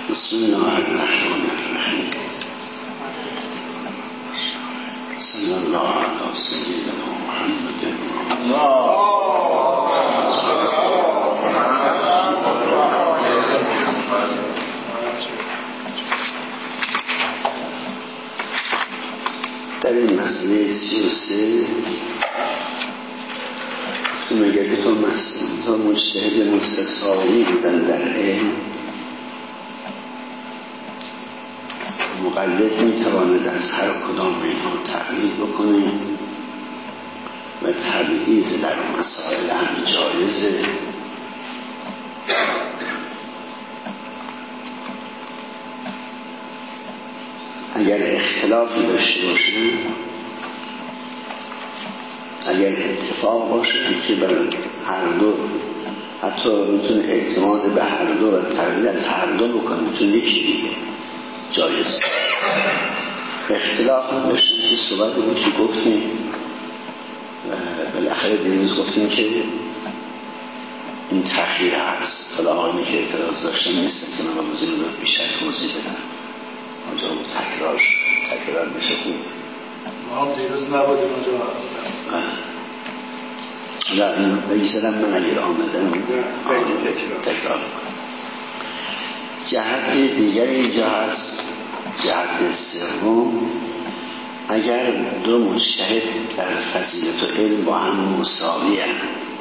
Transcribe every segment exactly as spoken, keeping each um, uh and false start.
بسم الله الرحمن الرحیم. صلی الله علی سیدنا محمد. در این مسئله سی و سه میگه که تو مسئله مجتهد مستثاری بودن در علم، مقلد میتواند از هر کدام اینها تقلید بکنه و تبعیض در مسائل هم جایزه. اگر اختلافی داشته باشه، اگر اتفاق باشه که بر هر دو حتی میتونه اعتماد به هر دو و تقلید از هر دو بکنه، میتونه یکی دیگه جایز. اختلاف هم داشتیم که صحبت بود که گفتیم و بالاخره دیروز گفتیم که این تخییر هست. حالا آقایمی که اعتراض داشتن نیستن که من موضوع رو بیشتر توضیح بدم، اونجا تکرار تکرار میشه خوب. ما هم دیروز نبودیم اونجا حالا این بگیزدم من اگر آمدم تکرار کنم. جهت دیگر اینجا هست، جهت سوم، اگر دو مجتهد در فضیلت و علم با هم مساوی هستند،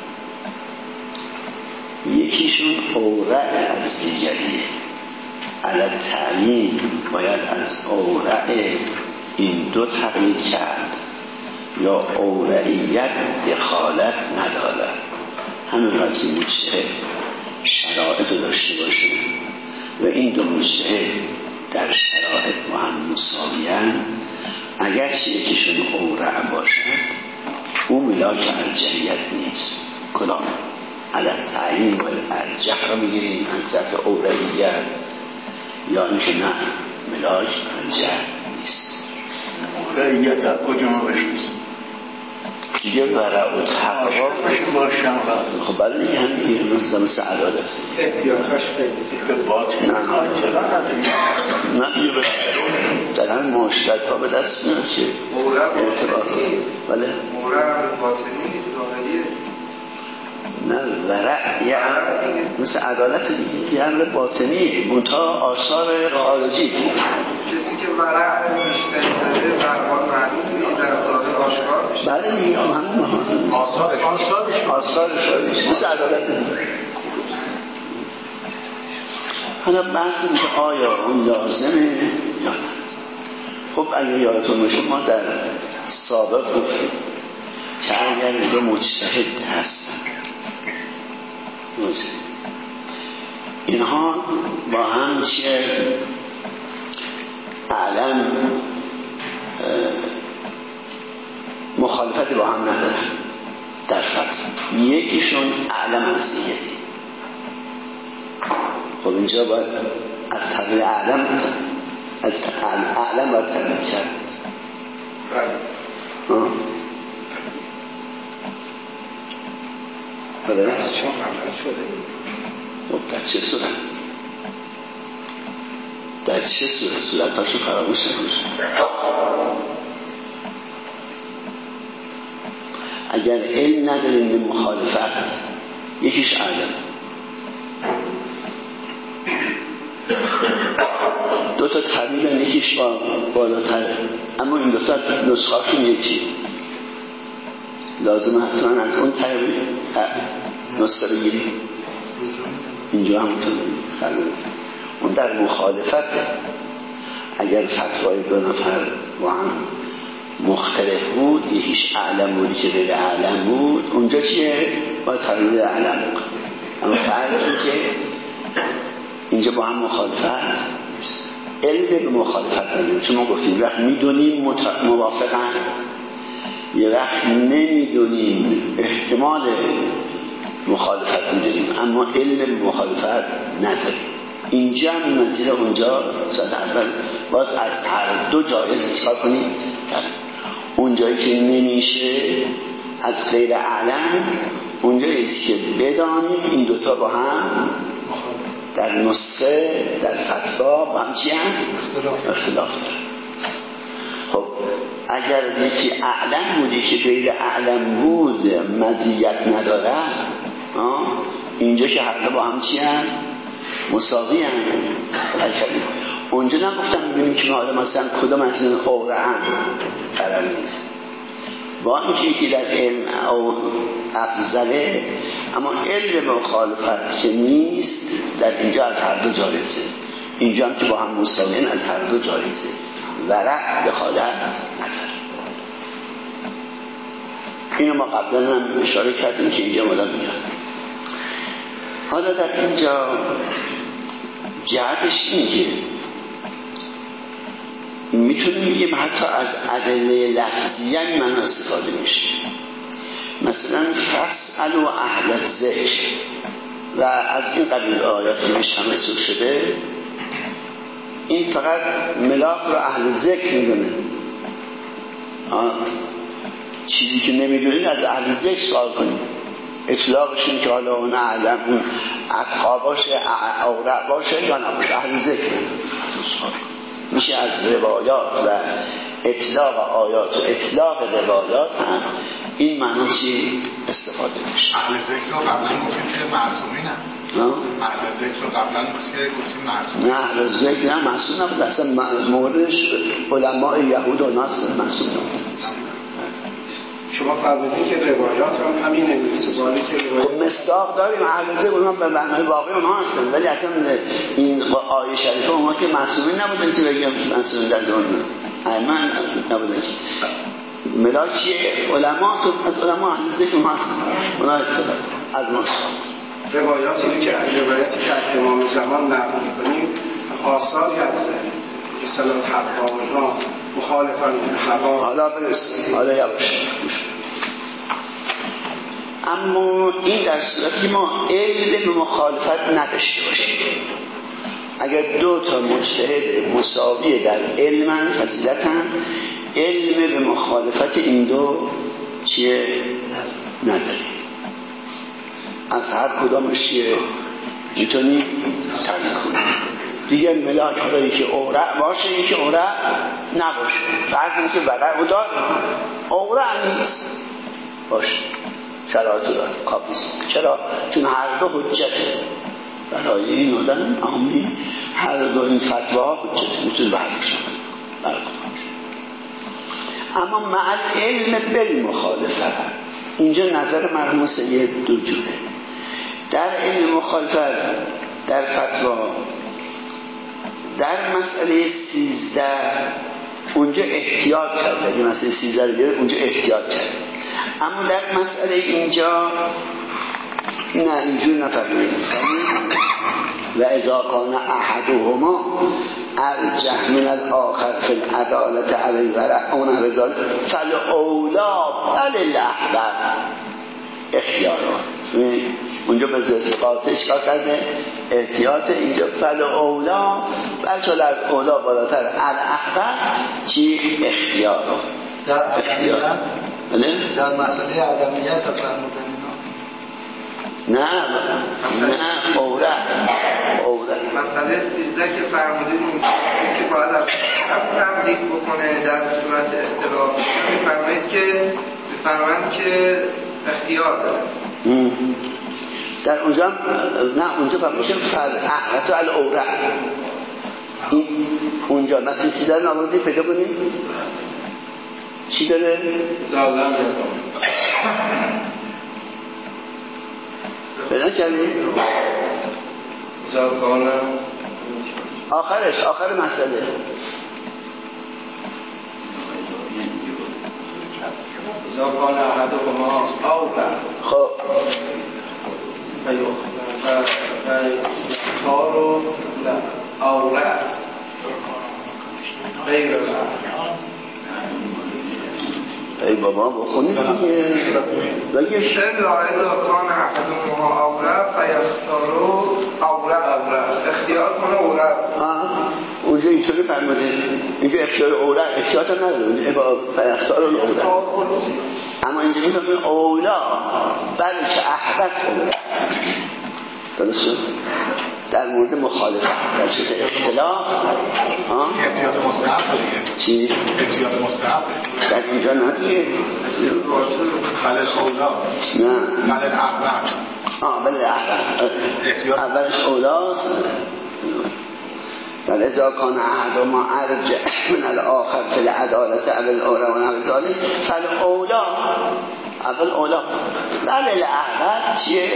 یکیشون اورع از دیگریه، علی تعیین باید از اورع این دو تقلید کرد یا اورعیت دخالت ندارد. همین را که مجتهد شرایط رو داشته باشه و این دو مجتهد در شرایط با هم مساویان، اگرچه یکیشون اورع باشد او ملاک ارجحیت نیست. کدام؟ علی تعیین باید ارجح را بگیریم انصف اورعیت، یا اینکه نه ملاک ارجح نیست. اورعیت از کجا ما بشناسیم؟ دیگه ورع و تقوا باشم. خب بله دیگه هم دیگه مثل مثل عدالت احتیاطاش به باطن نه نه دیگه در همین معاشرت ها به دست میاد که ارتباط. بله مورع باطنی نیست، ظاهریه. نه ورع یه مثل عدالت دیگه، یه امر باطنیه، منتها آثار خارجی. کسی که ورع بیشتری داره برمان معلوم نیست، در ظاهر آشکار میشه. بله دیگه هم آثارش آثارش آثارش مثل عدالت دیگه. حالا بحث این که آیا اون لازمه یا نه. خب اگه یادتون باشه ما در سابق گفتیم که اگر دو مجتهد هستن، اینها با هم چیه اعلم مخالفت با هم ندارن در فتوا، یکیشون اعلم از دیگری. خب اینجا باید از طریق اعلم از اعلم باید تقریب کرد. بله بله خب در چه صورت در چه صورت صورتاشو فراموش نکنید. اگر علم نداریم به مخالفت، یکیش علم، دو تا طبیبن، یکیش با بالاتره، اما این دو تا نسخه‌شون یکی، لازم حتما از اون طبیب نسخه بگیریم. اینجا همونطور خلق اون در مخالفت. اگر فتوای دو نفر با هم مختلف بود، یکیش اعلم بودی که غیر اعلم بود، اونجا چیه؟ باید تقلید اعلم بکن. اما فرض که اینجا با هم مخالفت، علم به مخالفت نداریم، چون ما گفتیم وقت میدونیم موافقن، یه وقت نمیدونیم احتمال مخالفت میدونیم اما علم مخالفت نداریم. اینجا هم مزید اونجا ساعت اول باز از هر دو جایز چکار کنیم کرد. اونجایی که نمیشه از غیر علم، اونجاییست که بدانیم این دوتا با هم در نسخه در فتوا با هم چی هم؟ اختلاف داره. خب اگر یکی اعلم بودی که غیر اعلم بود مزیت نداره، اینجا که هر دو با هم چی هم؟ مساوی هم. اونجا نگفتم ببینیم که حالا مثلا کدام از این اوره هم قرار نیست، با اینکه یکی در علم او افضله، اما علم مخالفت که نیست در اینجا از هر دو جایزه، اینجا هم که با هم مساویین از هر دو جایزه، ورع دخالت نداره. اینو ما قبلا هم اشاره کردیم که اینجا مالا میاد. حالا در اینجا جهتش اینه میتونیم بگیم حتی از ادله لفظی این من استفاده میشه. مثلا فاسألوا اهل الذکر و از این قبیل آیاتی میشه هم مسئول شده، این فقط ملاک رو اهل ذکر میدونه، چیزی که نمیدونید از اهل ذکر سوال کنید. اطلاقشون که حالا اون اعلم اون اتقا باشه اورع باشه یا نباشه، اهل ذکر میشه از روایات و اطلاق آیات و اطلاق روایات هم این معنی چی استفاده میشه. اهل ذکر رو قبلا گفتیم که معصومین هم اهل ذکر رو قبلا گفتیم معصومین، نه اهل ذکر نه معصوم نبود، اصلا موردش علماء یهود و ناس معصوم نبود. شما فرمودین که روایات هم همین انتظاری که روایات خب مصداق داریم، اهل ذکر اونها به معنای واقعی اونها هستن، ولی اصلا این آیه شریفه اونها که معصومین نبودن که بگیم معصومین در زمان من نبودن. ملاک چیه؟ علما تو از علما اهل ذکر اونها هستن، اونها اطلاع از ما روایاتی که روایاتی که از امام زمان نقل می‌کنیم آثاری از اصطلاح حقا اونها مخالفن حقا. حالا برسیم، حالا یواش. اما این در صورتی ما علم به مخالفت نداشته باشیم. اگر دو تا مجتهد مساوی در علم فضیلتن، علم به مخالفت این دو چیه؟ نداریم. از هر کدامش چیه؟ میتونی تنگ کنیم. دیگه ملاک هایی که اورع باشه، این که اورع نباشه، فرض این که ورع رو داره اورع نیست باشه، شرایط رو داره کافیست. چرا؟ چون هر دو حجته برای این آدم عامی، هر دو این فتوا حجته، میتونه برداشت برکنه. اما مع علم بالمخالفت، اینجا نظر مرحوم سید دو جوره. در علم مخالفت در فتوا در مسئله سیزده اونجا احتیاط کرده، اگه مسئله سیزده رو بیاره اونجا احتیاط کرده، اما در مسئله اینجا نه اینجور نفرمید. و اذا کان احدهما ارجح من الاخر فی العدالة علی الورع اون رضا فالاولا بل الاحوط اختیارات. اونجا به زرسقاتش کار کرده احتیاط، اینجا فالاولا بلکه از اولا بالاتر الاحوط چی؟ اختیارات. در عدمیت در مسئله عدمیت فرمودن نه نه اوره اوره مسئله سیزده که فرمودید که باید هم تمدید بکنه در صورت اختلاف، میفرمایید که میفرمایید که اختیار داره در اونجا. نه اونجا فرمایید که فل احوط الاوره، اونجا مثل سیزده نامردی پیدا کنیم چی داره؟ زالم پیدا کردیم زالگانه آخرش آخر مسئله زالگانه احد و ما آوره. خب کارو آوره غیر ای بابا بخونید دیگه بگیش الا اذا کان احدهما اوره فیختارو اوره اوره اختیار کنه اوره. اونجا اینطوری فرموده، اینجا اختیار اوره احتیاط هم نداره، اونجا فیختارو اوره، اما اینجا میتونم اولا بلکه احبت اوره. درسته؟ در مورد مخالفت در صورت اختلاف احتیاط مستحب دیگه. چی؟ احتیاط مستحب در اینجا نه دیگه خلال اولا نه خلال احبت آه بله احبت اولش اولاست در ازا کان احد ما ارجع من الاخر فی العدالت اول اولا و نحو ذالک فالاولا اول اولا بله الاحبت چیه؟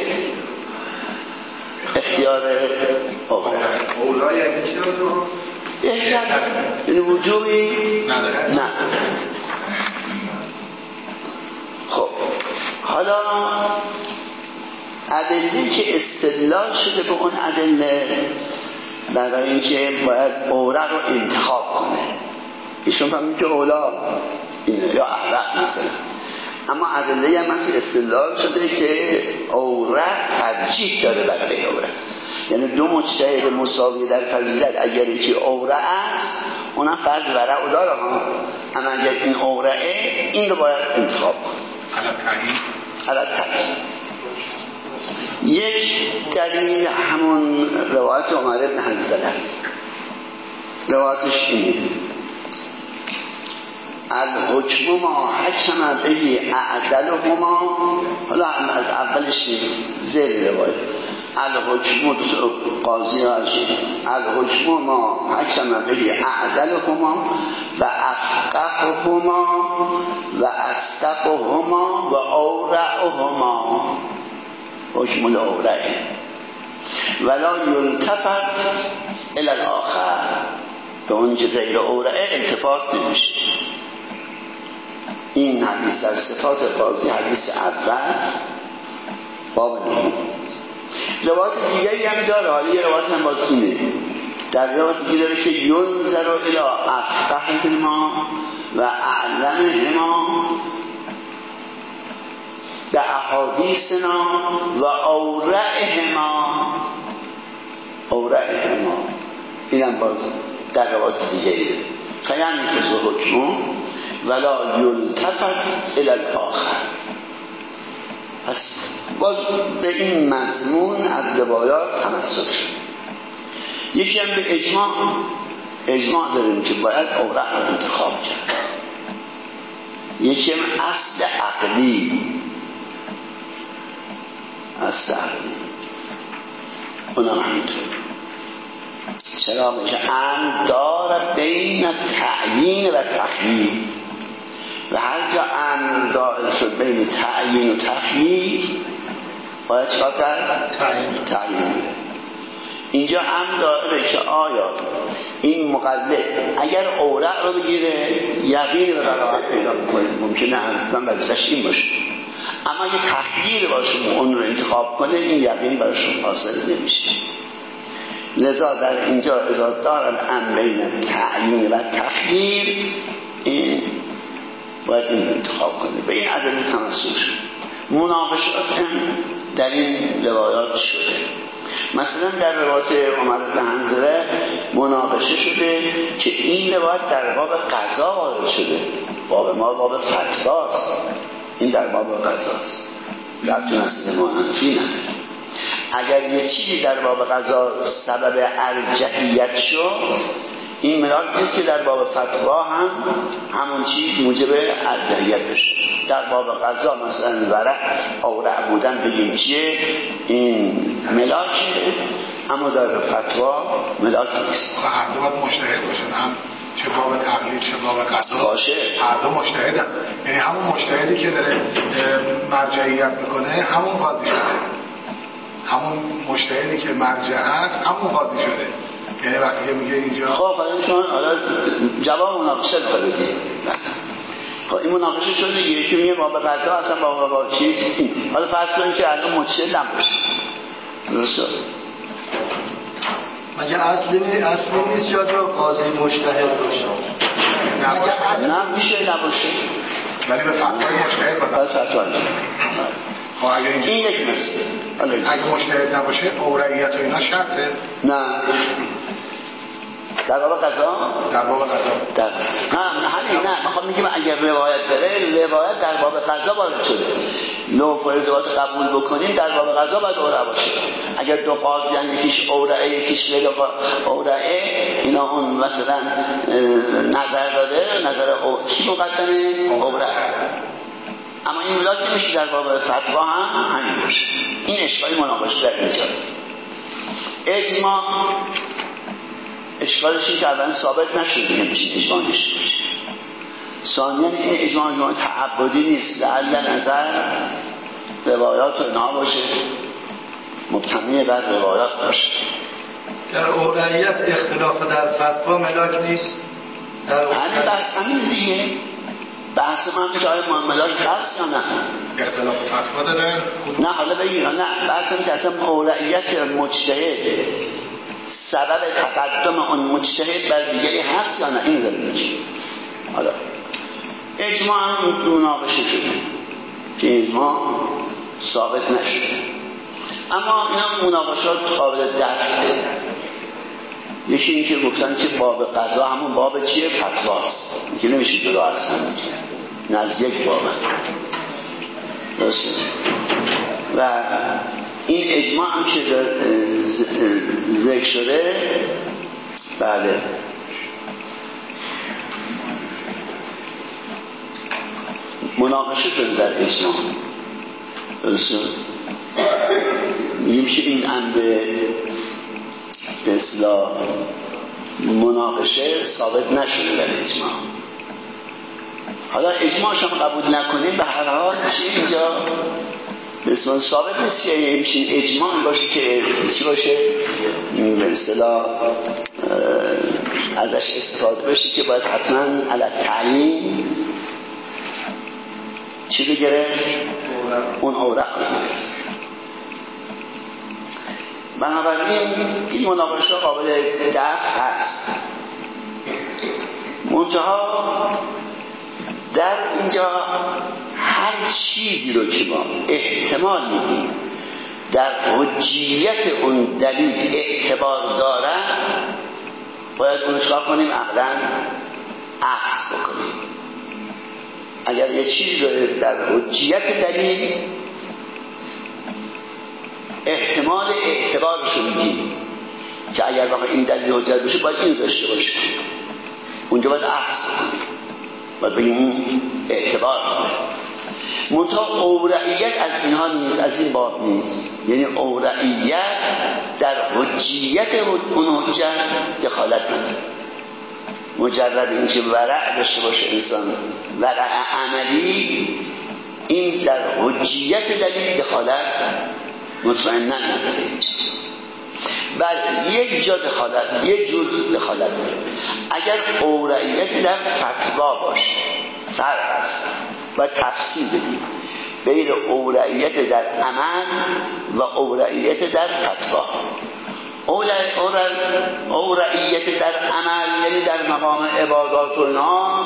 اختیار اولا اولا یعنی چی رو؟ احتیاط یعنی وجوبی نداره. نه. خب حالا ادله که استدلال شده به اون ادله برای اینکه باید اوره رو انتخاب کنه ایشون فهمید که اولا اینه یا احرق مثلا، اما ادله هم مثل استدلال شده که اوره ترجیح داره برای اوره، یعنی دو مجتهد مساوی در فضیلت اگر یکی اوره است اونم فرض ورع و داره ها، اما اگر این اوره این رو باید انتخاب کنه علت تعیین. یک دلیل همون روایت عمر بن حنظله است. روایتش اینه الحکم ما حکم به اعدلهما، حالا از اولش زیر روایت الحکم قاضی هاشی الحکم ما حکم به اعدلهما و افقههما و اصدقهما و اورعهما حکم الاورعه ولا یلتفت الی الاخر، به اون که غیر اورعه التفات نمیشه. این حدیث در صفات قاضی حدیث اول باب نهم. روایت دیگری هم داره، حالا یه روایت هم باز اینه، در روایت دیگه داره که ینظر الی افقههما و اعلمهما به احادیثنا و اورعهما اورعهما اینم باز در روایت دیگری خیلی میکسه حکمو ولا یلتفت الی الاخر. پس باز به این مضمون از روایات تمسک شد. یکی هم به اجماع اجماع داریم که باید اورع رو انتخاب کرد. یکی هم اصل عقلی اصل عقلی اونم همینطور. چرا میشه ان داره بین تعیین و تخییر و هر جا امر دائر شد بین تعیین و تخییر باید چکار کرد؟ تعیین تعیین اینجا امر دائره که آیا این مقلد اگر اورع رو بگیره یقین رو براحت پیدا کنه، ممکنه هم وظیفه‌اش این باشه، اما اگه تخییر باشه اون رو انتخاب کنه این یقین براشون حاصل نمیشه. لذا در اینجا اذا دارن ام بین تعیین و تخییر این باید این انتخاب کنه. به این ادله تمسک شد. مناقشات هم در این روایات شده. مثلا در روایت عمر بن حنظله مناقشه شده که این روایت در باب قضا وارد شده، باب ما باب فتواست، این در باب قضاست، ربطی مسئله ما حنفی نداره. اگر یه چیزی در باب قضا سبب ارجحیت شد این ملاک نیست که در باب فتوا هم همون چیز موجب ارجحیت بشه. در باب قضا مثلا ورع اورع بودن بگیم چیه این ملاکه، اما در فتوا ملاک نیست. هر دو باید مجتهد باشن، هم چه باب تقلید چه باب قضا باشه، هر دو مجتهدن. یعنی همون مجتهدی که داره مرجعیت میکنه همون قاضی شده، همون مجتهدی که مرجع هست همون قاضی شده. یعنی وقتی که میگه اینجا خب حالا شما حالا جواب مناقشه رو بدید. خب این مناقشه شده یکی میگه باب قضا اصلا باب باب چیز این. حالا فرض کنید که الان مجتهد نباشه، درسته؟ مگه اصلی اصلی نیست یا جو قاضی مجتهد باشه؟ نه میشه نباشه، ولی به فتوای مجتهد باشه. باید فتوا خب اگه اینجا این یک مسئله اگه مجتهد نباشه اورعیت و اینا شرطه؟ نه در باب قضا در باب قضا در نه همین نه میخوام میگم اگر روایت داره روایت در باب قضا وارد شده لوح و ارتباط قبول بکنیم در باب قضا باید اورع باشه. اگر دو قاضی هم یکیش اورعه یکیش غیر اورعه، اینا اون مثلا نظر داده، نظر او... کی مقدمه؟ اورعه. اما این ملاک نمیشه در باب فتوا هم همین باشه. این اشکالی مناقشه در اینجا. اجماع اشکالش این که اولا ثابت نشد دیگه میشه اجماع نشه. ثانیاً این اجماع اجماع تعبدی نیست، لعل نظر روایات و اینها باشه، مبتنی بر روایات باشه. در اورعیت اختلاف در فتوا ملاک نیست. همین بحث همین دیگه، بحث من که آیا ملاک هست یا نه؟ اختلاف فتوا دادن؟ نه حالا بگیر، نه بحث هم که اصلا اورعیت مجتهد سبب تقدم اون مجتهد بر دیگری هست یا نه، این داره میشه. حالا اجماع هم مناقشه شده که اجماع ثابت نشده، اما اینا مناقشات قابل دفعه. یکی این که گفتن که باب قضا همون باب چیه؟ فتواست، که نمیشه جدا از هم نزدیک باب درسته. و این اجماع هم که ذکر شده، بله مناقشه شده در اجماع، درسته. میگیم که این امر به اصطلاح مناقشه ثابت نشده در اجماع. حالا اجماعش هم قبول نکنیم، به هر حال چی اینجا به اصطلاح ثابت نیست که میشه اجماع باشه که چی باشه به اصطلاح ازش استفاده بشه که باید حتما علی تعیین چی بگیره؟ اون اورق بگیره. بنابراین این مناقشه قابل دفع هست. منتها در اینجا هر چیزی رو که ما احتمال میدیم در حجیت اون دلیل اعتبار دارن، باید اون چکار کنیم؟ عقلاً اخذ بکنیم. اگر یه چیز رو در حجیت دلیل احتمال اعتبارش رو میدیم که اگر بخواه این دلیل حجت بشه باید اینو داشته باشه، اونجا باید اخذ کنیم، باید بگیم اون اعتبار منطقه. اورعیت از اینها نیست، از این باب نیست. یعنی اورعیت در حجیت اون حجت دخالت نداره. مجرد این که ورع داشته باشه انسان، ورع عملی، این در حجیت دلیل دخالت مطمئناً نداره. بله یک جا دخالت، یک جور دخالت داره. اگر اورعیت در فتوا باشه، فرق است و تفصیل بدیم بین اورعیت در عمل و اورعیت در فتوا. اورعیت در عمل یعنی در مقام عبادات و اینا،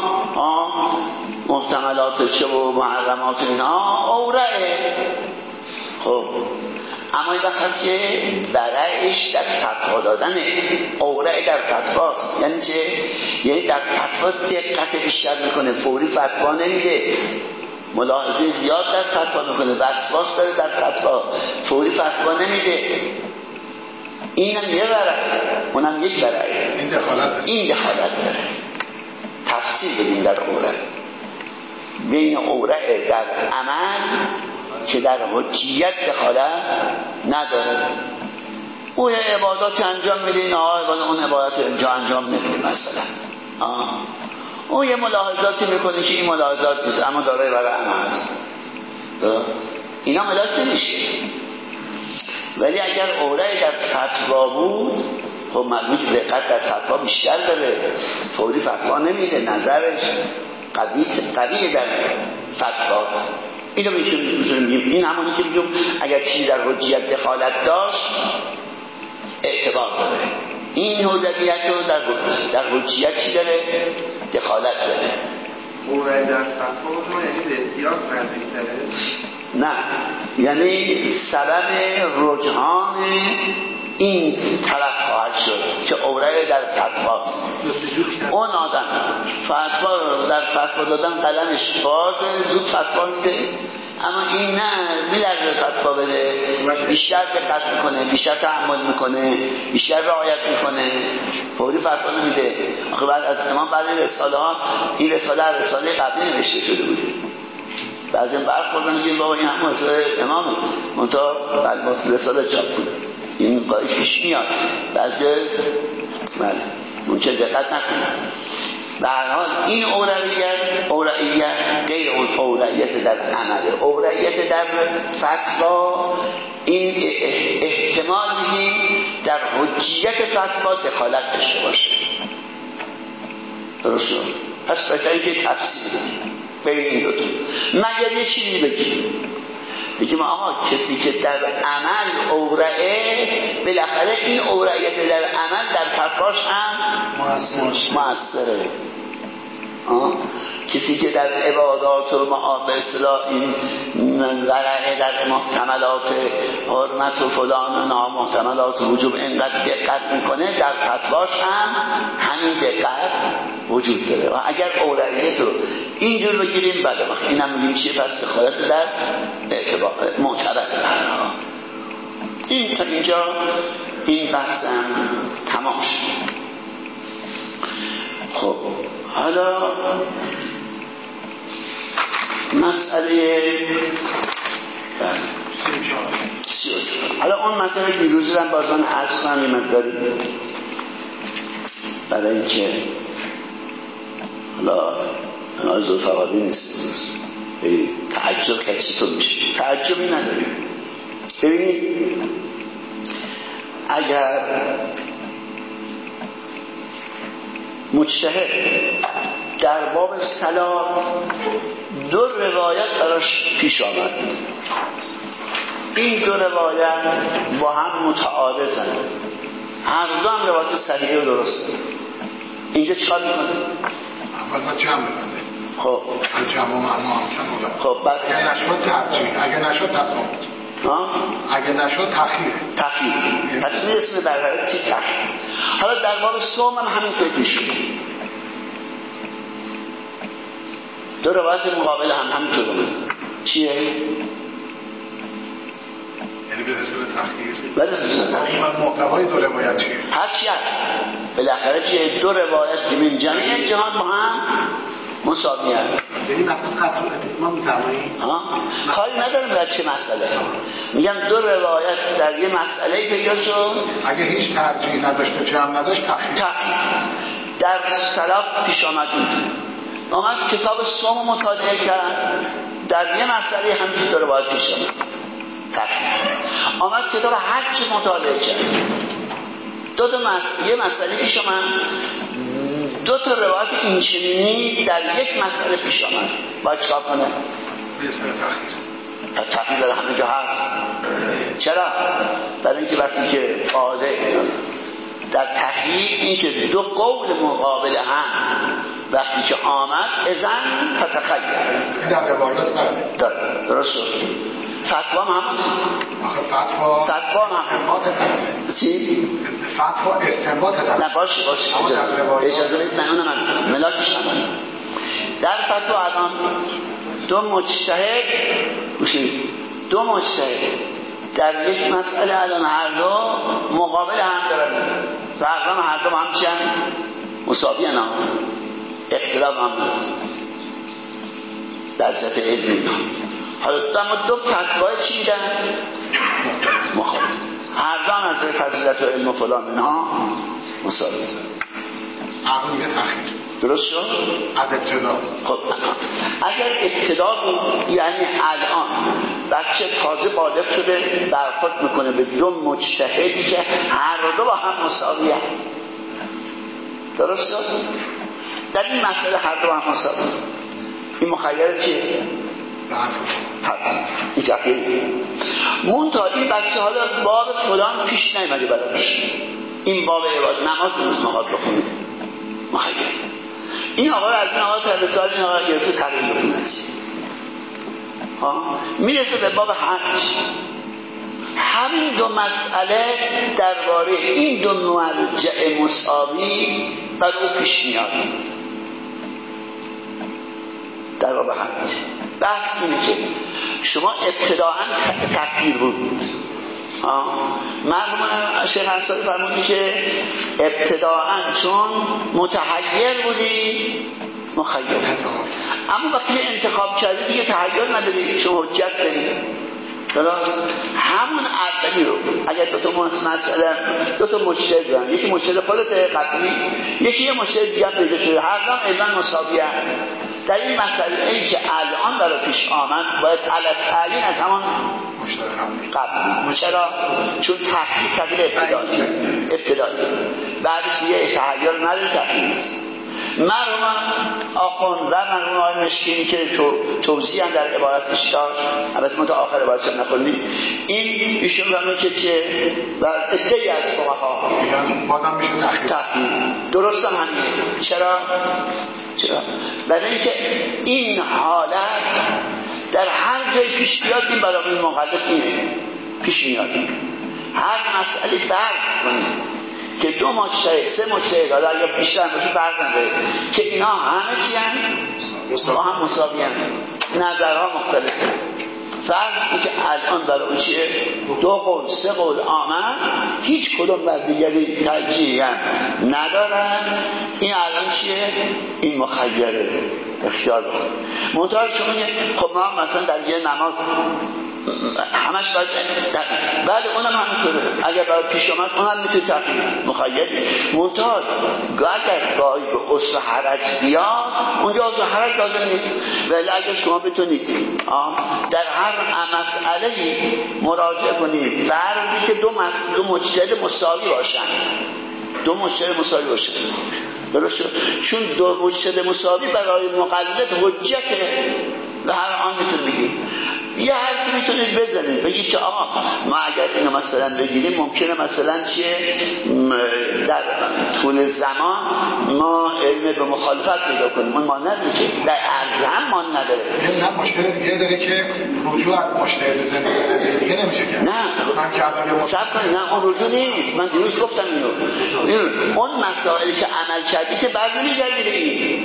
محتملات چه و محرمات اینا اورعه. خب اما این وقت که برایش در فتوا دادنه، اورعه در فتواست. یعنی چه؟ یعنی در فتوا دقت بیشتر میکنه، فوری فتوا نمیده، ملاحظه زیاد در فتوا میکنه، وسواس داره در فتوا، فوری فتوا نمیده. اینم یه برای، اونم یک برای. این دخالت داره. این دخالت داره. تفسیر بدیم در اورعه، بین اورعه در عمل که در حجیت دخالت نداره. او یه عبادات انجام میده، این آقای اون عبادات اینجا انجام نمیده مثلا. آه. او یه ملاحظاتی میکنه که این ملاحظات نیست اما داره برای عمل هست. اینا ملاحظ نمیشه. ولی اگر اورعه در فتوا بود، خب معلومه که دقت در فتوا بیشتر داره، فوری فتوا نمیده، نظرش قوی قوی در فتوا. اینو میتونیم بگیم. این همونی که میگم اگر چیزی در حجیت دخالت داشت اعتبار داره. این حجیت رو در در حجیت چی داره؟ دخالت داره. اورعه در فتوا یعنی بسیار نزدیک داره؟ نه، یعنی سبب رجحان این طرف خواهد شد که اورعه در فتواست. اون آدم فتوا رو در فتوا دادن قلمش بازه، زود فتوا میده، اما این نه میلرزه فتوا بده، بیشتر دقت میکنه، بیشتر تحمل میکنه، بیشتر رعایت میکنه، فوری فتوا نمیده. آخه بعد از امام بعد رساله ها، این رساله رساله قبلی نوشته شده بوده، بعضی برخوردن میگیم بابا این هم رساله امامه منتها بعد با رساله چاپ کنه، این قایش پیش میاد، بعضی بله منچه دقت نکنه. به هر حال این اولویت اولویت غیر اون اولویت در عمل، اولویت در فتوا این احتمال میدیم در حجیت فتوا دخالت داشته باشه. درسته؟ پس بهتره که تفسیر بین این دوتا. مگر یه چیزی بگیم بگیم آها کسی که در عمل اورعه بالاخره این اورعیت در عمل در فتواش هم مؤثره. کسی که در عبادات و معامله اصطلاح این ورعه در محتملات حرمت و فلان و نامحتملات وجوب اینقدر دقت میکنه، در فتواش هم همین دقت وجود داره. و اگر اولویت رو اینجور بگیریم بله وقت این هم میگیم چیه، پس دخالت در معتبر. این تا اینجا این بحثم تمام شد. خب حالا مسئله سیوت. حالا اون مسئله دیروزی هم بازان عرض کنم یه مقداری برای اینکه حالا نازل فقادی نیست تعجب کسی تو میشه، تعجبی نداریم. ببینید اگر مجتهد در باب صلاح دو روایت براش پیش آمد، این دو روایت با هم متعارضن، هر دو هم روایت صحیح و درسته، اینجا چیکار میکنه؟ اول با جمع ببنده. خب جمع و معنا هم کنه. خب بعد اگه نشد ترجیح، اگه نشد تفاوت، ها اگه نشد تخییر تخییر پس میرسه در حالت چی تخییر. حالا در باب صوم هم همینطور پیش شد، دو روایت مقابل هم همینطور بود. چیه؟ یعنی به حساب تخییر برسه این محتوای دو روایت چیه؟ هر چی هست بالاخره چیه؟ دو روایت که من جمعی جهان با هم مساوی هست. یعنی مقصود قطع ما می‌فرماییم کاری ندارم در چه مسئله، میگم دو روایت در یه مسئله پیدا شد، اگه هیچ ترجیح نداشت جمع نداشت تخییر تخییر در صلاح پیش آمد بود. آمد کتاب صوم مطالعه کرد، در یه مسئله همین دو روایت پیش آمد تخییر. آمد کتاب حج مطالعه کرد، دو تا مسئله یه مسئله پیش آمد، دو تا روایت اینچنینی در یک مسئله پیش آمد، باید چکار کنه؟ بیسر تخییر. تخییر در همه جا هست. چرا؟ برای اینکه وقتی که قاعده در تخییر این که دو قول مقابل هم وقتی که آمد ازن فتخییر در روایات بله درست شد. فتوا هم همونه. آخه فتوا فتوا هم استنباط طرفه. چی؟ فتوا استنباط طرفه. نه باشه باشه اجازه بدید من اونم هم ملاکش هم در فتوا الان دو مجتهد گوشید دو مجتهد در یک مسئله الان هر دو مقابل هم دارن و اقوام هر دو هم چند مساوی هم اختلاف هم در سطح علمی. حالا اما دو فتوای چی میدن؟ مخالف. هر دو هم از فضیلت و علم و فلان اینها مساوی عقل میگه تخییر درست شد؟ از ابتدا. خب اگر ابتدا بود یعنی الان بچه تازه بالغ شده برخورد میکنه به دو مجتهدی که هر دو با هم مساوی هم. درست شد؟ در این مسئله هر دو با هم مساوی. این مخیر چیه؟ این تخییر منتها این بچه حالا باب فلان پیش نیمده براش، این باب عباد نماز روز مخواد بخونه مخیر، این آقا از این آقا ترسال این آقا گرفته تغییر بکنه است میرسه به باب حج. همین دو مسئله درباره این دو مرجع مساوی بر او پیش میاد در باب حج. بحث اینه که شما ابتداعاً تقدیر بود. مرحوم شیخ انصاری فرمودی که ابتداعاً چون متحیر بودی مخیر، اما وقتی انتخاب کردی دیگه تحیر نداری، شما حجت داری. درست همون اولی رو اگر دو تا مسئله دو تا مجتهد دارن، یکی مجتهد خودت قطعی، یکی یه مجتهد دیگه پیدا شده، هر دو علما مساویه، در این مسئله ای که الان برای پیش آمد باید علت تعیین از همون قبلی. چرا؟ چون تحقیق تغییر ابتدایی ابتدایی بعدش یه تحیر نداره، تحقیق نیست. مرحوم آخوند و مرحوم آقای مشکینی که تو توضیح هم در عبارتش داشت، البته من تا آخر عبارتش نخوندیم، این ایشون فرمود که چه و عده‌ای از فقها بازم میشه تحقیق تحقیق درست هم همینه. چرا؟ چرا؟ برای اینکه این حالت در هر جای پیش بیاد این برای مقلد اینه پیش میاد. هر مسئله فرض کنید که دو مجتهد سه مجتهد حالا اگه بیشتر باشه فرق نداره که اینا همه چی هم با هم مساوی هم، نظرها مختلفه. فرض کنید که الان برای اون چیه دو قول سه قول آمد، هیچ کدوم بر دیگری ترجیح هم ندارن، این الان چیه؟ این مخیره، اختیار بخون. منطقه شما میگه خب ما مثلا در یه نماز همش باید بله اونم همینطوره، اگر باید پیش آمد اونم میتونه تحقیق مخیر منطقه اگر باید به اصل حرج بیاد اونجا اصل حرج لازم نیست. ولی اگر شما بتونید در هر مسئله مراجعه کنید فرضی که دو مسئله دو مجتهد مساوی باشن دو مجتهد مساوی باشن درست شد، چون دو مجتهد مساوی برای مقلد حجته و هر آن میتونه بگید یه حرفی میتونید بزنید بگید که آقا ما اگر اینو مثلا بگیریم ممکنه مثلا چیه در طول زمان ما علم به مخالفت پیدا کنیم، اون ما نداره که در عرض هم ما نداره. نه مشکل دیگه داره که رجوع از مجتهد زنده دیگه نمیشه کرد. نه من که اول صبر کنید، نه اون رجوع نیست، من دیروز گفتم اینو. اون مسائلی که عمل کردی که بر نمیگردی این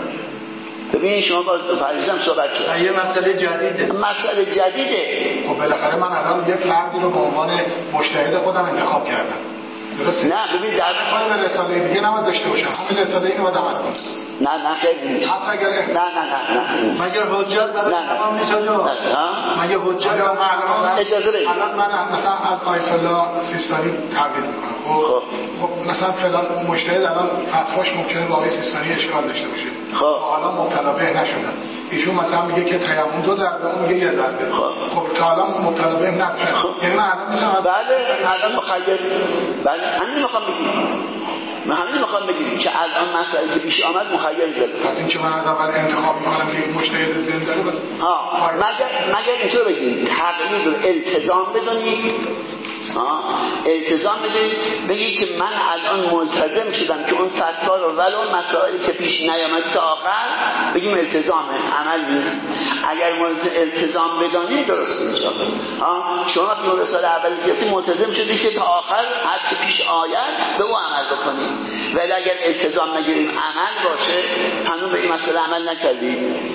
ببین شما باز فریضم صحبت کرد یه مسئله جدیده مسئله جدیده. خب بالاخره من الان یه فردی رو به عنوان مجتهد خودم انتخاب کردم، درسته؟ نه ببین در کار به رساله دیگه نباید داشته باشم، همین رساله اینو باید عمل کنم. نه نه خیلی نیست. حتی اگر نه نه نه نه مگر حجت برای تمام نیست آجا؟ مگر حجت اجازه بدید الان من مثلا از آیت الله سیستانی تقلید میکنم. خب خب مثلا فلان مجتهد الان فتواش ممکنه با آقای سیستانی اشکال داشته باشه. خب حالا مبتلا به نشدن. ایشون مثلا میگه که تیمم دو ضربه، اون میگه یه ضربه. خب تا الان مبتلا به نشدن. یعنی من الان میشم بله الان مخیر بله همین میخوام بگم من همین میخوام بگم که الان مسئله که پیش آمد مخیر داره. پس این که من از اول انتخاب میکنم که مجتهد زنده رو ها مگر مگر اینطور بگیم تقلید رو التزام بدونید، التزام بدید بگی که من الان ملتزم شدم که اون فتوا رو ولو مسائلی که پیش نیامد تا آخر بگیم التزامه، عمل نیست. اگر التزام بدانی درست اینجا شما که رساله اولی گرفتی ملتزم شدی که تا آخر هر چه پیش آید به او عمل بکنی، ولی اگر التزام نگیریم عمل باشه هنوز به این مسئله عمل نکردی.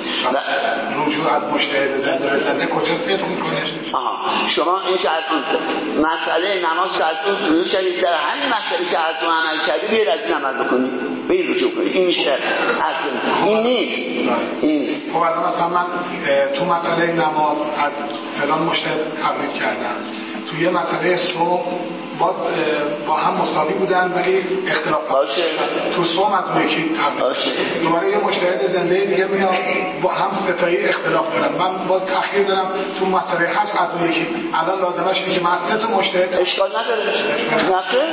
رجوع از مجتهد زنده به زنده کجا فکر میکنه؟ شما این که از اون مسئله نماز که از اون رجوع کردید در همین مسئله که از اون عمل کردی بیاید از این عمل بکنید بیاید رجوع کنید، این میشه از این نیست این نیست. خب الان مثلا من تو مسئله نماز از فلان مجتهد تقلید کردم، تو یه مسئله صوم با با هم مساوی بودن ولی اختلاف باشه تو صوم از اون یکی باشه دوباره یه مجتهد زنده دیگه میاد با هم ستایی اختلاف دارن، من با تأخیر دارم تو مسئله حج از اون یکی الان لازمش اینه که من سه تا مجتهد اشکال نداره نخیر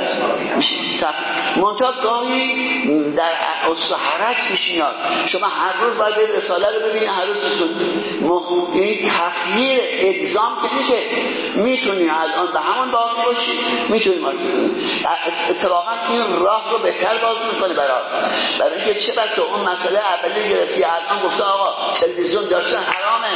منطقه گاهی در اصل حرج پیش میاد شما هر روز باید رساله رو ببینید هر روز بسون این تغییر الزام که میشه میتونی الان به همون باقی باشی میتونی ما اتفاقا این راه رو بهتر باز میکنه برای برای اینکه چه بسه اون مسئله اولی گرفتی الان گفته آقا تلویزیون داشتن حرامه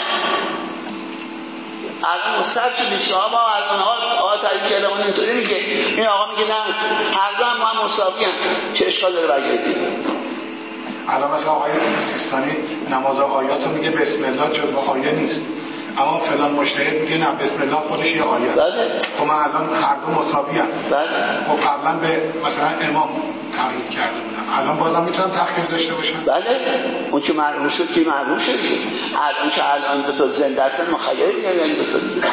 الان مسترد شدی که آقا الان آقا تایید کرده اون اینطوری میگه این آقا میگه نه هر دو هم ما هم مساوی هم چه اشکال داره برگردی الان مثلا آقای سیستانی نماز آیات رو میگه بسم الله جزو آیه نیست، اما فلان مجتهد میگه نه بسم الله خودش یه آیه. بله. خب من الان هر دو مساوی ام. بله. خب قبلا به مثلا امام تقلید کرده بودم، الان بازم میتونم تأخیر داشته باشم؟ بله. اون که معلوم شد که معلوم شد. الان که الان دو تا زنده هستن مخیلی یعنی دو تا دیگه.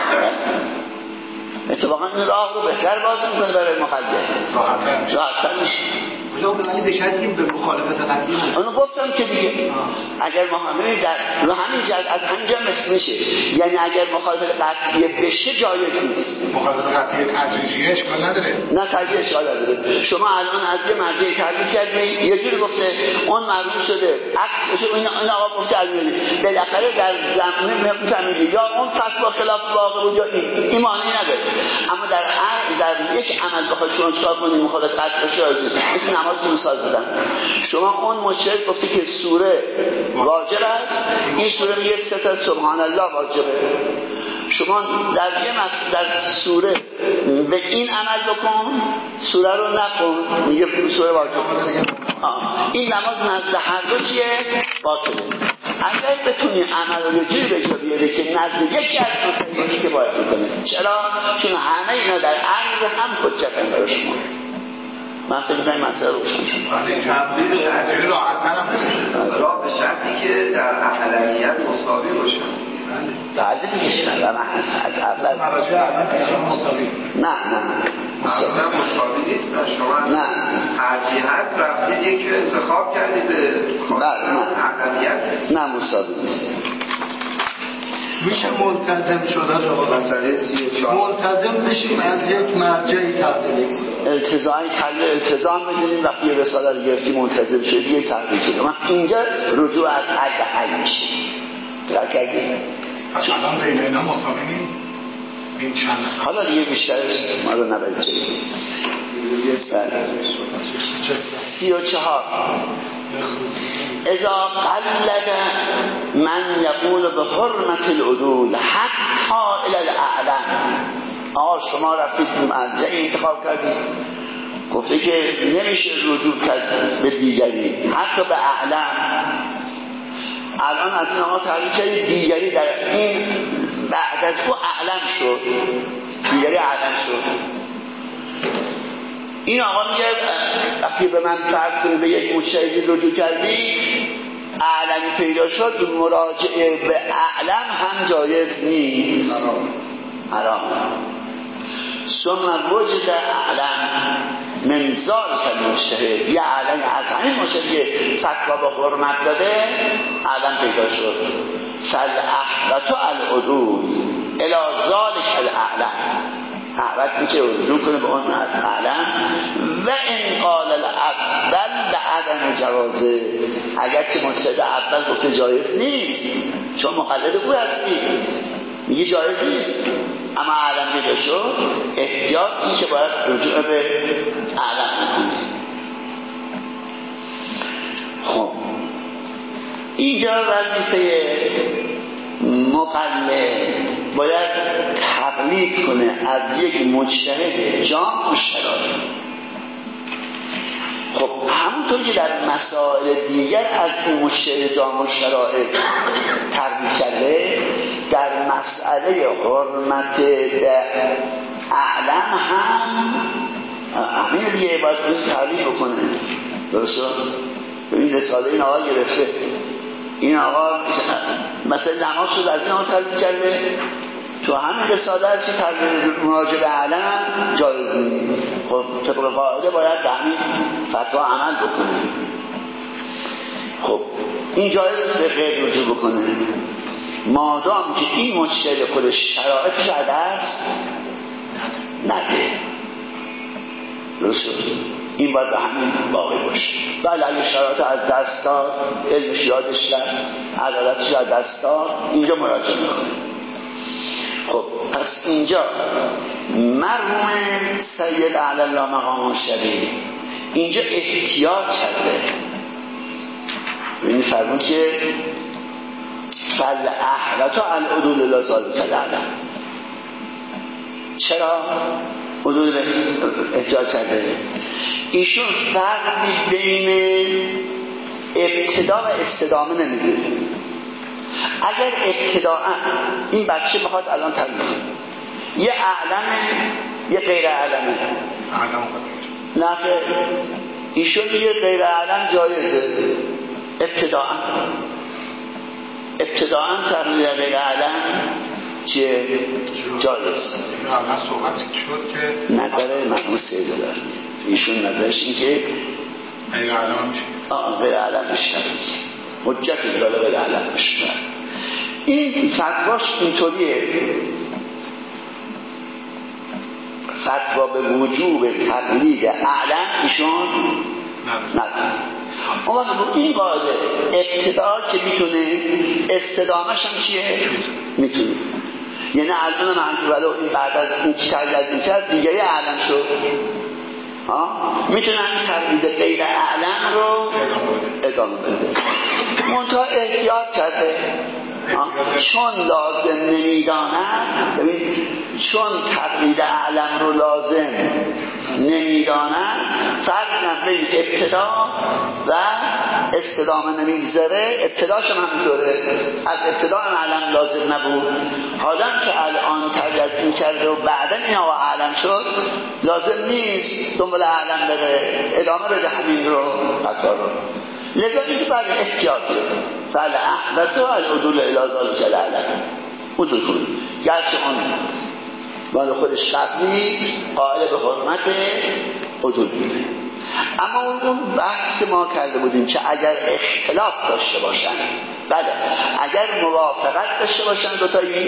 اتفاقا این راه رو بهتر باز میکنه برای مقلد. راحت‌تر میشه. راحت‌تر میشه. ولی به شرطی به مخالفت قدیم. اونو گفتم که دیگه اگر محمد در رو همین جد از همینجا مثل میشه، یعنی اگر مخالفت قطعی بشه جایز نیست. مخالفت قطعی تدریجیه اشکال نداره. نه تدریجی اشکال نداره. شما الان از یه مرجع تبلیغ کردید یه جوری گفته اون معلوم شده عکسش این این آقا گفته علی بالاخره در زمینه میفهمید یا اون فتوا خلاف واقع بود یا این این معنی نداره. اما در در یک عمل بخواد شما چیکار کنید مخالفت قطعی بشه مثل نماز مثال زدم. شما اون مجتهد گفته که سوره واجب است، این سوره میگه سه تا سبحان الله واجبه. شما در یه مس در سوره به این عمل بکن، سوره رو نخون، میگه سوره واجب. این نماز نزد هر دو چیه؟ باطله. اگر بتونی عمل رو یه جوری به جا بیاری که نزد یکی از دو یکی که باید بکنه. چرا؟ چون همه اینا در عرض هم حجتن برای شما. من فکر می‌کنم مسئله روشن شد. تبلیغ شرطی راحت‌ترم بشه. را به شرطی که در اقلیت مساوی باشه. بله دیگه شرط من از اول مراجع الان پیشا مساوی. نه نه نه. اصلا مساوی نیست. شما نه هر جهت رفتید یک انتخاب کردید به اقلیت. نه مساوی نیست. میشه ملتزم شده جواب مسئله سی و چهار ملتزم بشیم از یک مرجعی تقلید التزامی کلی التزام بدونیم وقتی رساله رو گرفتی ملتزم شدی یک تقلید شده. من اینجا رجوع از حد به حد میشه درست کردیم. پس الان بین اینا مساوی نیم این چند حالا دیگه بیشترش ما رو نباید چگیم. سی و چهار اذا قلد من یقول به حرمت العدول حتی الى الاعلم. آه شما رفتید مرجعی انتخاب کردید گفته که نمیشه رجوع کرد به دیگری حتی به اعلم. الان از این آقا تعریف کردید دیگری در این بعد از او اعلم شد، دیگری اعلم شد. این آقا میگه وقتی به من فرض کنید به یک مجتهدی رجوع کردی اعلمی پیدا شد مراجعه به اعلم هم جایز نیست، حرام. ثم وجد اعلم من ذلک المجتهد، یه اعلمی از همین مجتهد فتوا به حرمت داده اعلم پیدا شد. فالاحوط العدول الی ذلک الاعلم، احوط میشه رجوع کنه به اون اعلم. و ان قال الاول به عدم جوازه، اگر که مجتهد اول گفته جایز نیست چون مقلد او هستی میگه جایز نیست اما اعلم پیدا شد احتیاط این که باید رجوع به اعلم میکنه. خب اینجا وظیفه مقلد باید تقلید کنه از یک مجتهد جامع و شرایط. خب همونطور که در مسائل دیگر از این مجتهد جامع و شرایط تقلید کرده در مسئله حرمت به اعلم هم همین دیگه باید این تقلید بکنه. درسته؟ این رساله این آقا گرفته، این آقا مثلا نماز شد از این آقا تقلید کرده تو همین رساله هست که تقلید مراجعه به علم جایز نیست. خب طبق قاعده باید به همین فتوا عمل بکنه. خب این جایز است به غیر رجوع بکنه مادام که این مجتهد خودش شرایطش از دست نده. درست این باید به همین باقی باشه. بله اگه شرایط از دست داد علمش یادش رفت عدالتش از دست داد اینجا مراجعه میکنه. خب پس اینجا مرحوم سید اعلی الله مقام شریف اینجا احتیاط کرده. این فرمون که فضل احلتا العدول لازال فلعلم. چرا عدول احتیاط کرده؟ ایشون فرقی بین ابتدا و استدامه نمیدونه. اگر ابتداء این بچه بخواد الان تمیز یه اعلمه یه غیر اعلمه، نه خیر، ایشون میگه غیر اعلم جایزه. ابتداء ابتداء تقلیل غیر اعلم چیه؟ جایز. الان صحبت شد که نظر مرحوم سید داره، ایشون نظرش این که غیر اعلم میشه. آه غیر اعلم میشه، حجت داره غیر اعلم میشه. این فتواش اینطوریه، فتوا به وجوب تقلید اعلم ایشون نداره. اما رو این قاعده ابتدا که میتونه، استدامش هم چیه؟ میتونه. یعنی الان من ولو این بعد از این تقلید از این کرد دیگه اعلم شد، میتونه همین تقلید غیر اعلم رو ادامه بده. منتها احتیاط کرده چون لازم نمیداند. ببین چون تقلید اعلم رو لازم نمیداند فرق بین ابتدا و استدامه نمیگذاره. ابتداش هم همینطوره، از ابتدا هم اعلم لازم نبود، حالا که الان تقلید از این کرده و بعدا این آقا اعلم شد لازم نیست دنبال اعلم بره، ادامه بده همین رو حتی رو. لذا اینکه برای احتیاط شد فعلا احبتو العدول الازال جل علم عدول کنید، گرچه اون مال خودش قبلی قائل به حرمت عدول بوده. اما اون بحث که ما کرده بودیم که اگر اختلاف داشته باشن، بله اگر موافقت داشته باشن دوتایی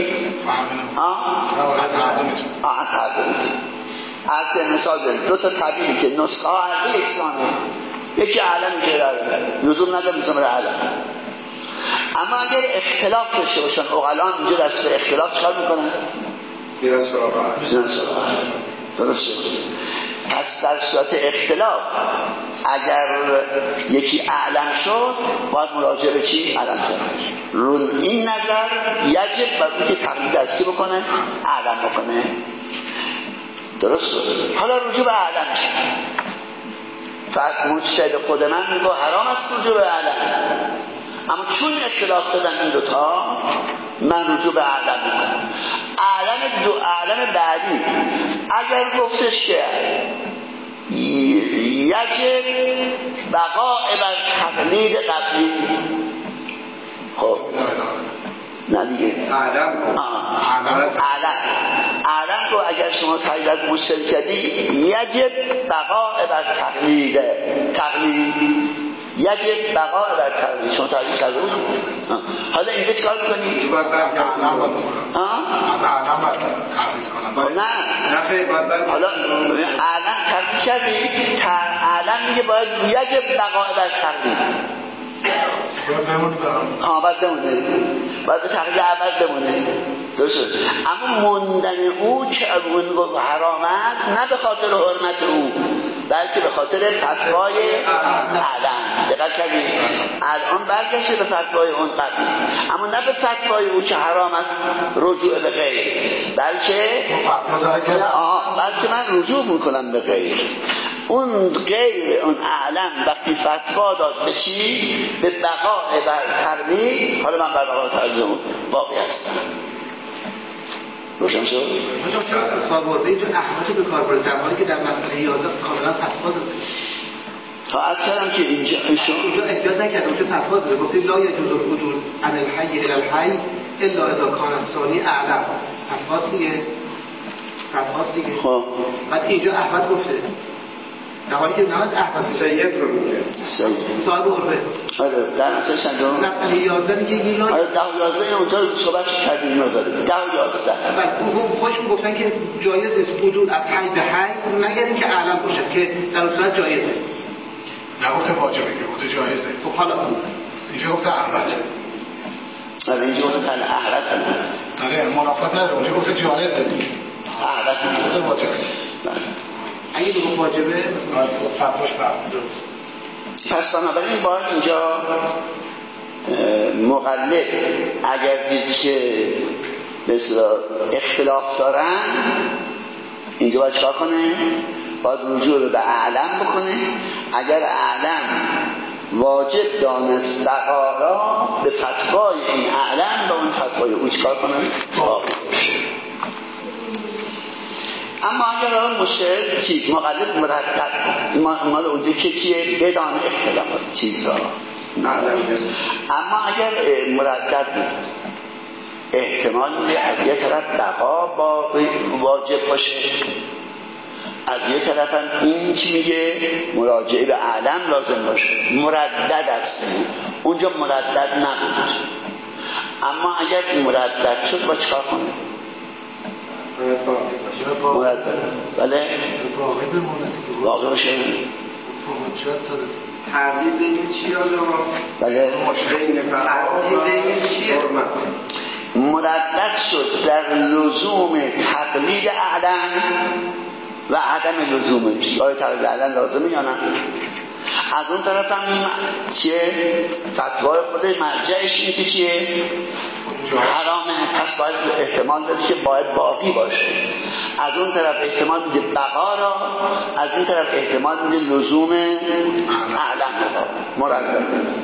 آه تردمیت از مثال داریم دو تا طبیعی که نسخه ها هر دو یکسانه، یکی علم که لزوم نداره مثل علم. اما اگر اختلاف داشته باشن اقلان اینجا دست به اختلاف چکار میکنن؟ میرن سراغ میرن سراغ درسته. پس در صورت اختلاف اگر یکی اعلم شد باید مراجعه به چی؟ علم شد. رو این نظر یجب بر اون که تقلید دستی بکنه اعلم بکنه. درسته. حالا رجوع به اعلم شد، فقط مجتهد خود من میگه حرام است رجوع به اعلم، اما چون اختلاف دادن این دوتا من رجوع به اعلم میکنم. اعلم دو اعلم بعدی اگر گفتش که یجب بقاء بر تقلید قبلی، خب نه دیگه اعلم اعلم رو اگر شما تقلید از مجتهد کردی یجب بقاء بر تقلید تقلید یجب بقاء بر تقلید شما تقلید کرده بود. حالا اینجا چکار میکنی؟ باید اعلم باید اعلم باید تقلید کنم. نه حالا اعلم تقلید کردی، اعلم میگه باید یجب بقاء بر تقلید ها باید بمونه، باید به تقلید اول بمونه. درست. اما موندن او که اون گفت حرامت نه به خاطر حرمت او بلکه به خاطر فتوای اعلم. دقت کردید؟ الان برگشته به فتوای اون قبلی، اما نه به فتوای او که حرام است رجوع به غیر، بلکه آه بلکه من رجوع میکنم به غیر. اون غیر اون اعلم وقتی فتوا داد به چی؟ به بقاء بر تقلید، حالا من بر بقاء تقلید باقی هستم. روشن شد؟ من دکتر سابقه تو احمد به کار برده در حالی که در مسئله یازده کاملا فتوا داده. تا از کردم که اینجا ایشون اونجا احتیاط نکرده، اونجا فتوا داده گفتی لا یجوز العدول عن الحی الی الحی الا اذا کان الثانی اعلم. فتواست دیگه، فتواست دیگه. خب بعد اینجا احمد گفته در حالی که نماز احمد سید رو میگه سید صاحب عرفه. آره در اصل چندم؟ مسئله یازده میگه این لا آره ده و یازده اونجا صحبت کردیم اینو داره ده و یازده. بعد خودشون گفتن که جایز است عدول از حی به حی مگر اینکه اعلم باشه که در اون صورت جایزه. نگفته واجبه که گفته جایزه. خب حالا اینجا گفته احمد. آره اینجا گفته تن احمد آره منافات نداره، اونجا گفته جایزه دیگه. احمد گفته واجبه. اگه بگو واجبه مثلا فتواش فرق. پس بنابراین باید اینجا مقلد اگر دیدی که مثلا اختلاف دارن اینجا باید چکار کنه؟ باید رجوع به اعلم بکنه. اگر اعلم واجب دانست بقا را به فتوای این اعلم و اون فتوای او چکار کنن؟ باقی بشه. اما اگر آن مشکل چیز مقلد مرتب مال اونجا که چیه؟ بدان اختلافات چیزها. اما اگر مردد بود احتمال میده از یه طرف بقا باقی واجب باشه، از یه طرف هم این چی میگه مراجعه به اعلم لازم باشه. مردد است، اونجا مردد نبود. اما اگر مردد شد با چکار کنه؟ مردد بله باقی بمونه باقی باشه. تردید بین چی آدم؟ بله تردید بین چیه؟ مردد شد در لزوم تقلید اعلم و عدم لزومش. آیا تقلید اعلم لازمه یا نه؟ از اون طرف هم چیه؟ فتوای خودش مرجعش این که چیه؟ حرامه، پس باید احتمال داره که باید باقی باشه. از اون طرف احتمال میده بقا را، از این طرف احتمال میده لزوم اعلم را مردد.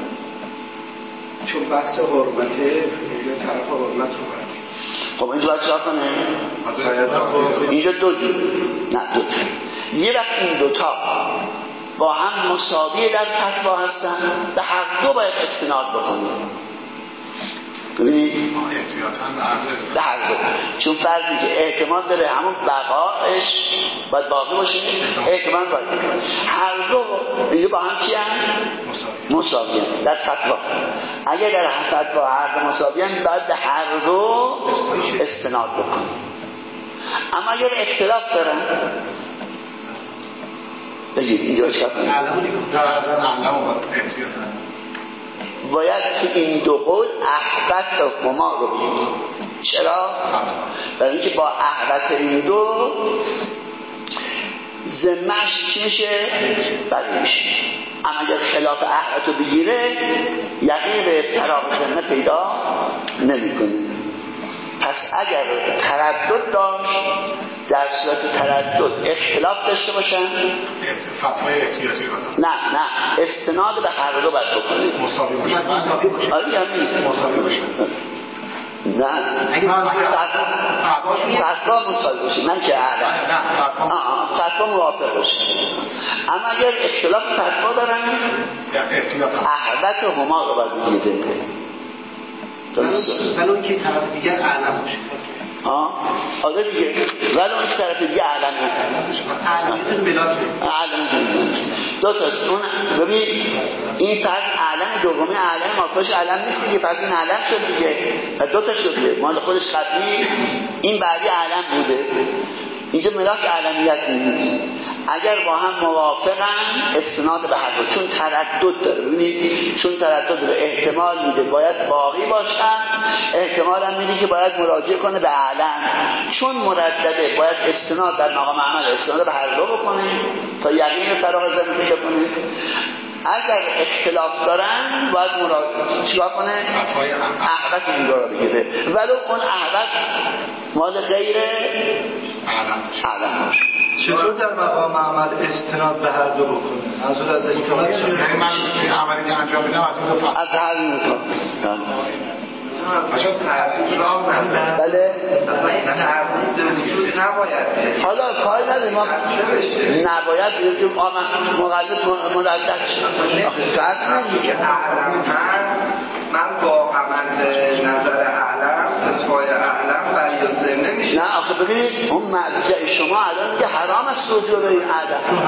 چون بحث حرمته اینجا طرف حرمت رو باید خب اینجا باید چرا کنه؟ اینجا دو جور نه دو جور. یه وقت این دوتا با هم مساوی در فتوا هستن به هر دو باید استناد بکنه. ببینید به هر دو، چون فرضی که احتمال داره همون بقایش باید باقی باشه، احتمال باید هر دو اینجا با هم چی هم؟ مساوی هم در فتوا. اگر در فتوا هر دو مساوی هم باید به هر دو استناد بکنه. اما اگر اختلاف دارن بگید اینجا چکار کنید؟ باید که این دو قول احبت هما رو بگید. چرا؟ برای اینکه با احبت این دو ذمه‌اش چی میشه؟ بری میشه. اما اگر خلاف احبت رو بگیره یقین به فراغ ذمه پیدا نمی‌کنه. پس اگر تردد داشت در صورت تردد اختلاف داشته باشن فتوای احتیاطی رو نه نه استناد به هر دو باید بکنه. مساوی باشه. آره یعنی مساوی باشه. نه فتوا مساوی باشه، من که اعلم فتوا موافق باشه. اما اگر اختلاف فتوا دارن احبت هما رو باید بگیره. ولی اون که طرف دیگر اعلم باشه. آه آره دیگه، ولی اون طرف دیگه اعلمه اعلمیتون ملاک نیست. اعلمیتون دو تاست. اون ببین این فرد اعلم دومی اعلم ماکاش اعلم نیست دیگه، پس این اعلم شد دیگه، دو تا شده. مال خودش قبلی این بعدی اعلم بوده، اینجا ملاک اعلمیت نیست. اگر با هم موافقن استناد به هر دو، چون تردد داره. ببینید چون تردد داره احتمال میده باید باقی باشن، احتمال هم میده که باید مراجعه کنه به اعلم. چون مردده باید استناد در مقام عمل استناد به هر دو بکنه تا یقین فراغ ذمه پیدا کنه. اگر اختلاف دارن باید مراجعه چیکار کنه؟ احبت این دو را بگیره، ولو اون احبت مال غیر اعلم باشه. چطور در مقام عمل استناد به هر دو بکنه؟ منظور از استناد چیه؟ یعنی من این عملی که انجام میدم از این دو از هر این دو بله اصلا این تردید به وجود نباید. حالا کاری نداریم ما نباید بگیم آمد مقلد مردد شد. فرض نمیگه که اعلم هست، من با عمل نظر اعلم فتوای اعلم بری و ذمه میشه. نه آخه ببینید اون مرجع شما الان میگه حرام است رجوع به این اعلم.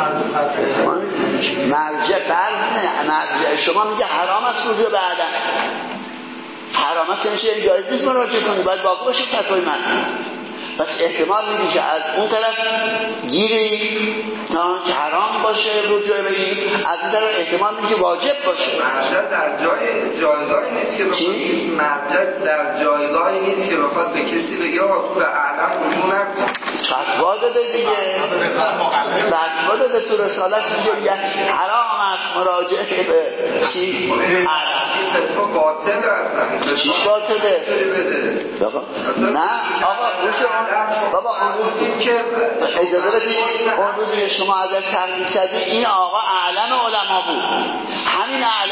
مرجع فرض نه، مرجع شما میگه حرام است رجوع به اعلم. حرام است نمیشه جایز نیست مراجعه کنی، باید باقی باشه فتوای من. پس احتمال میدی که از اون طرف گیری که حرام باشه رجوع به این، از این طرف احتمال میدی که واجب باشه. مرجع در جای جایگاهی نیست که بخواد مرجع در جایگاهی نیست که بخواد به کسی بگه آقا تو به اعلم رجوع نکن. فتوا داده دیگه، فتوا داده تو رسالت میگه حرام است مراجعه به چی؟ اعلم. فتوا باطل هستن. چیش باطله؟ نه آقا بابا اون روز که اجازه بدید اون روزی که شما ازش تحقیق کردید این آقا اعلم علما بود، همین اعلم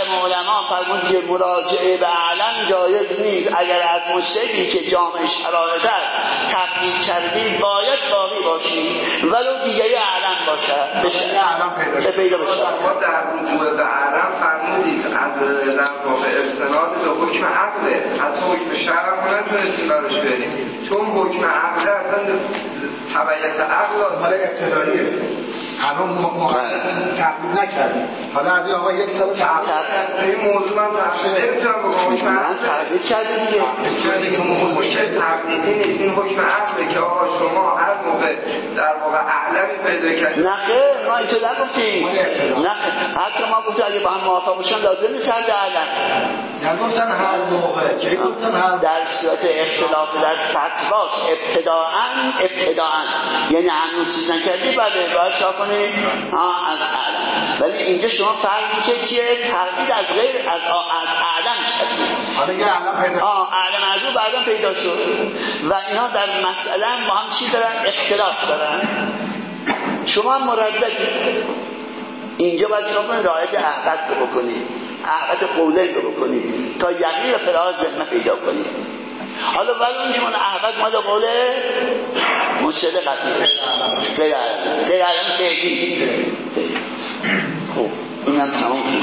علما فرمود که مراجعه به اعلم جایز نیست. اگر از مجتهدی که جامع شرایط است تقلید کردید باید باقی باشید ولو دیگری اعلم باشد بشه اعلم پیدا بشه. ما در رجوع به اعلم فرمودید از در واقع استناد به حکم عقله، حتی حکم شرع هم نتونستیم براش بریم چون حکم عقله اصلا تبعیت عقل مال ابتداییه. هنوز ما تقلید نکردیم. حالا از این آقا یک سال تقلید این موضوع من تقلید نمیتونم بکنم. من تقلید کردیم دیگه. تقلید که مشکل تقلیدی نیست، این حکم عقله که آقا شما هر موقع در واقع اعلمی پیدا کردید. نه خیر ما اینطور نگفتیم. نه حتی ما گفتیم اگه با هم موافق باشن لازم نیست هر اعلم. نگفتن هر موقع که گفتن هر در صورت اختلاف در فتواش ابتداءً ابتداءً یعنی هنوز چیز نکردی بله باید چا کنی از اعلم. ولی اینجا شما فرق میشه چیه تقلید از غیر از اعلم کردی. حالا یه اعلم پیدا آه اعلم از اون بعدا پیدا شد و اینا در مسئله با هم چی دارن اختلاف دارن. شما مرددی اینجا باید شما کنید رعایت احقاد رو بکنید، احقاد قولین رو بکنید تا یقین و فراغ ذهن پیدا کنید. حالا ولی اون شما احقاد مال قوله مجتهد قطعی غیر غیر علم فعلی. خب اینم تمام.